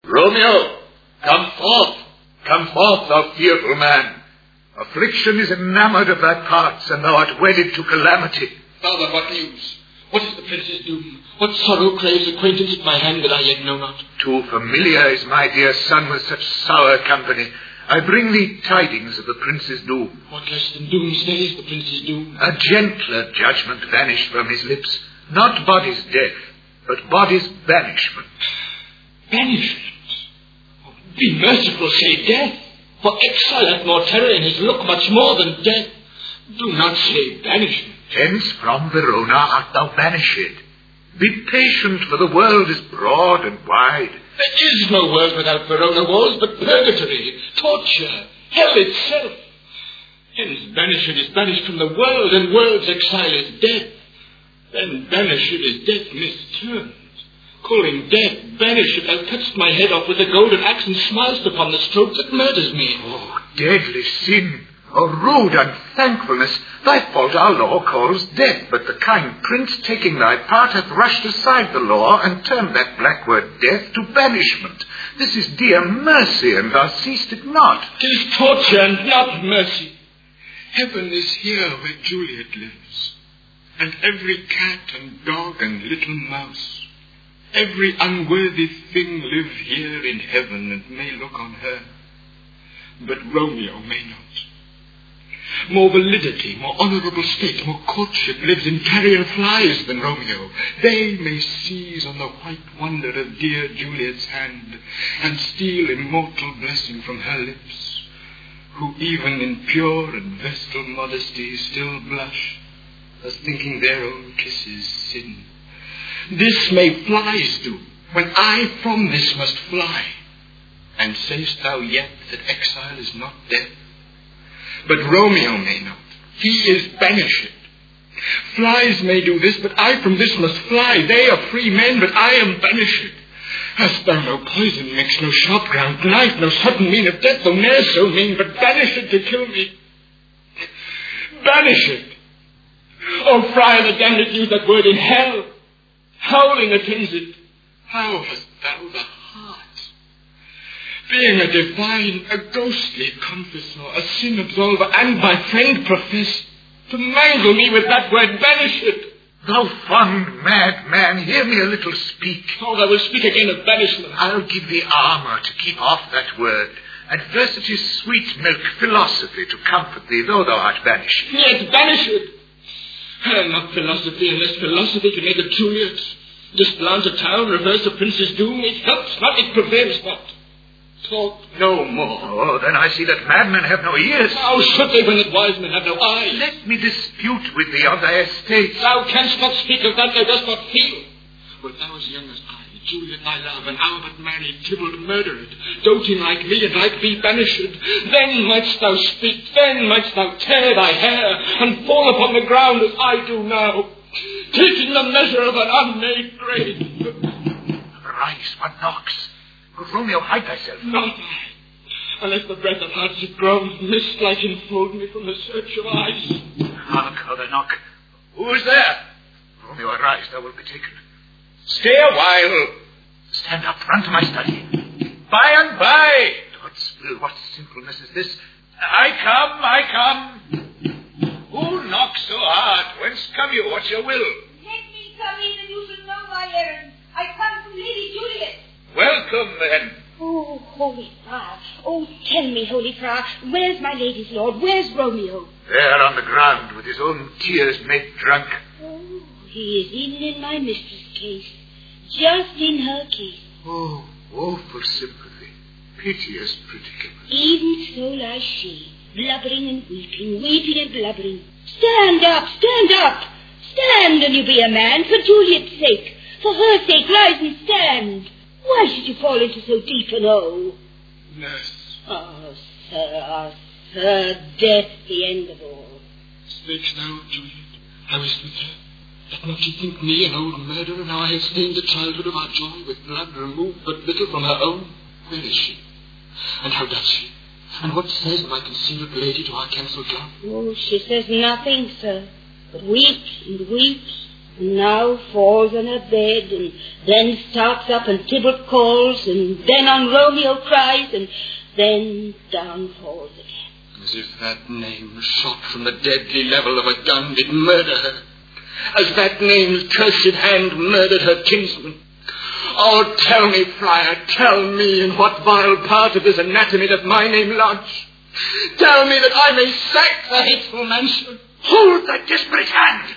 Romeo, come forth. Come forth, thou fearful man. Affliction is enamoured of thy parts, and thou art wedded to calamity. Father, what news? What is the prince's doom? What sorrow craves acquaintance at my hand that I yet know not? Too familiar is my dear son with such sour company. I bring thee tidings of the prince's doom. What less than doomsday is the prince's doom? A gentler judgment vanished from his lips. Not body's death, but body's banishment. Banishment? Oh, be merciful, say death. For exile hath more terror in his look, much more than death. Do not say banishment. Hence from Verona art thou banished. Be patient, for the world is broad and wide. There is no world without Verona walls, but purgatory, torture, hell itself. Hence banishment is banished from the world, and world's exile is death. Then banished is death misturned. Calling death banished, thou cuttest my head off with a golden axe and smilest upon the stroke that murders me. Oh, deadly sin! Oh, rude unthankfulness! Thy fault our law calls death, but the kind prince, taking thy part, hath rushed aside the law and turned that black word death to banishment. This is dear mercy, and thou seest it not. 'Tis torture and not mercy. Heaven is here where Juliet lives, and every cat and dog and little mouse, every unworthy thing live here in heaven and may look on her. But Romeo may not. More validity, more honourable state, more courtship lives in carrion flies than Romeo. They may seize on the white wonder of dear Juliet's hand and steal immortal blessing from her lips, who even in pure and vestal modesty still blush, as thinking their own kisses sin. This may flies do, when I from this must fly. And say'st thou yet that exile is not death? But Romeo may not. He is banished. Flies may do this, but I from this must fly. They are free men, but I am banished. Hast thou no poison mixed, no sharp ground knife, no sudden mean of death, though ne'er so mean, but banished to kill me? Banished! Oh, friar, the damned use that word in hell. Howling attends it. How hast thou the heart? Being a divine, a ghostly confessor, a sin absolver, and my friend profess, to mangle me with that word banished. Thou fond mad man, hear me a little speak. Oh, I will speak again of banishment. I'll give thee armour to keep off that word, adversity's sweet milk, philosophy to comfort thee, though thou art banished. Yet banished. Not philosophy, unless philosophy can make a Juliet. Disblant a town, reverse a prince's doom, it helps not, it prevails not. Talk no more. Oh, then I see that madmen have no ears. How should they when that wise men have no eyes? Let me dispute with thee on thy estate. Thou canst not speak of that thou dost not feel. Wert thou as young as I, Juliet thy love, and Albert married, Tybalt murdered, doting like me and like thee banished, then mightst thou speak, then mightst thou tear thy hair, and fall upon the ground as I do now, taking the measure of an unmade grave. Rise, what knocks? Good Romeo, hide thyself. Not I, unless the breath of hearts that groans mist-like enfold me from the search of eyes. Hark, how they knock. Who is there? Romeo, arise, thou wilt be taken. Stay a while. Stand up, run to my study. By and by. God's will, what sinfulness is this? I come. Who knocks so hard? Whence come you? What's your will? Let me come in and you shall know my errand. I come from Lady Juliet. Welcome, then. Oh, Holy Friar. Oh, tell me, Holy Friar, where's my lady's lord? Where's Romeo? There on the ground, with his own tears made drunk. Oh, he is even in my mistress' case. Just in her case. Oh, woeful sympathy. Piteous predicament. Even so lies she, blubbering and weeping, weeping and blubbering. Stand up, stand up. Stand, and you be a man, for Juliet's sake. For her sake, rise and stand. Why should you fall into so deep an O? Nurse. Oh, sir, death the end of all. Speaks thou, Juliet. How is it with her? Let not she think me an old murderer, now I have stained the childhood of our joy with blood removed but little from her own? Where is she? And how does she? And what says my concealed lady to our cancelled love? Oh, she says nothing, sir, but weeps and weeps. and now falls on her bed, and then starts up and Tybalt calls, and then on Romeo cries, and then down falls again. As if that name shot from the deadly level of a gun did murder her. As that name's cursed hand murdered her kinsman. Oh, tell me, friar, tell me in what vile part of this anatomy doth my name lodge. Tell me that I may sack the hateful mansion. Hold thy desperate hand!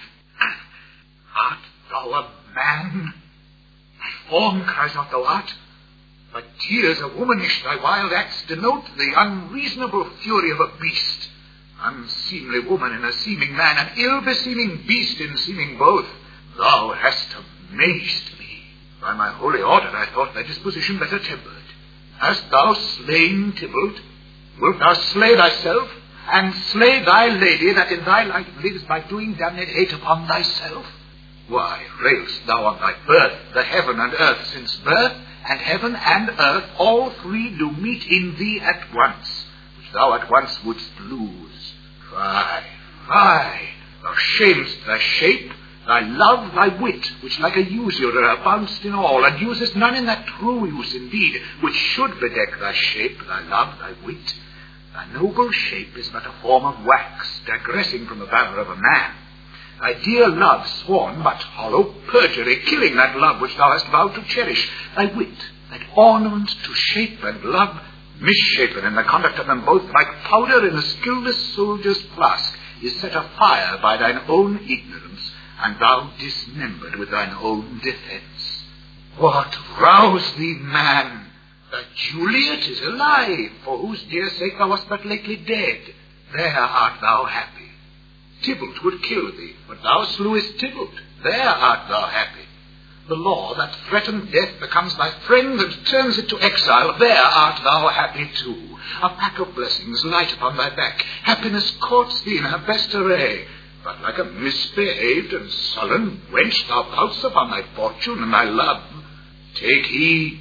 Art thou a man? Thy form cries out thou art. Thy tears are womanish, thy wild acts denote the unreasonable fury of a beast. Unseemly woman in a seeming man, an ill-beseeming beast in seeming both. Thou hast amazed me. By my holy order I thought thy disposition better tempered. Hast thou slain Tybalt? Wilt thou slay thyself, and slay thy lady that in thy life lives by doing damned hate upon thyself? Why, railst thou on thy birth, the heaven and earth, since birth and heaven and earth all three do meet in thee at once, which thou at once wouldst lose. Fie, fie, thou shamest thy shape, thy love, thy wit, which like a usurer abound'st in all, and usest none in that true use indeed, which should bedeck thy shape, thy love, thy wit. Thy noble shape is but a form of wax, digressing from the valour of a man. Thy dear love sworn but hollow perjury, killing that love which thou hast vowed to cherish. Thy wit, that ornament to shape and love, misshapen in the conduct of them both, like powder in a skilless soldier's flask, is set afire by thine own ignorance, and thou dismembered with thine own defence. What rouse thee, man? That Juliet is alive, for whose dear sake thou wast but lately dead. There art thou happy. Tybalt would kill thee, but thou slewest Tybalt. There art thou happy. The law that threatened death becomes thy friend and turns it to exile. There art thou happy too. A pack of blessings light upon thy back. Happiness courts thee in her best array. But like a misbehaved and sullen wench, thou pouts upon thy fortune and thy love. Take heed,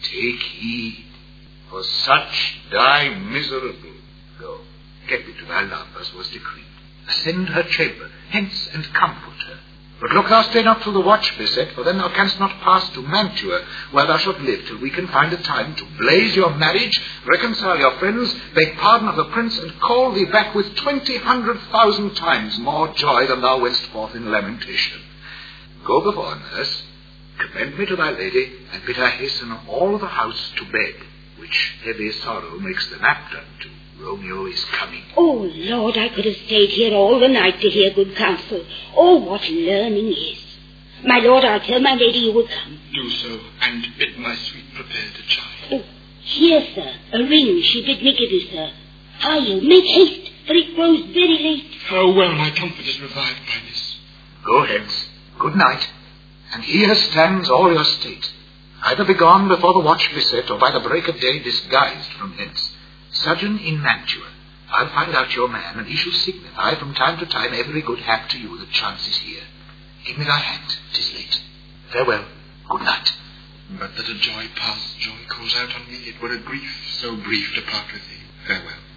for such die miserable. Go, get thee to thy love, as was decreed. Ascend her chamber, hence, and comfort her. But look thou stay not till the watch be set, for then thou canst not pass to Mantua, where thou shalt live till we can find a time to blaze your marriage, reconcile your friends, beg pardon of the prince, and call thee back with 20,000 times more joy than thou wentst forth in lamentation. Go before, nurse, commend me to thy lady, and bid her hasten all the house to bed, which heavy sorrow makes the nap done to. Romeo is coming. Oh, Lord, I could have stayed here all the night to hear good counsel. Oh, what learning is. My lord, I'll tell my lady you will come. Do so, and bid my sweet prepare to chide. Oh, here, sir, a ring she bid me give you, sir. Hie you, make haste, for it grows very late. How well my comfort is revived by this. Go hence. Good night. And here stands all your state. Either begone before the watch be set, or by the break of day disguised from hence. Sojourn in Mantua. I'll find out your man, and he shall signify from time to time every good hap to you that chances here. Give me thy hand, 'tis late. Farewell, good night. But that a joy past joy calls out on me, it were a grief so brief to part with thee. Farewell.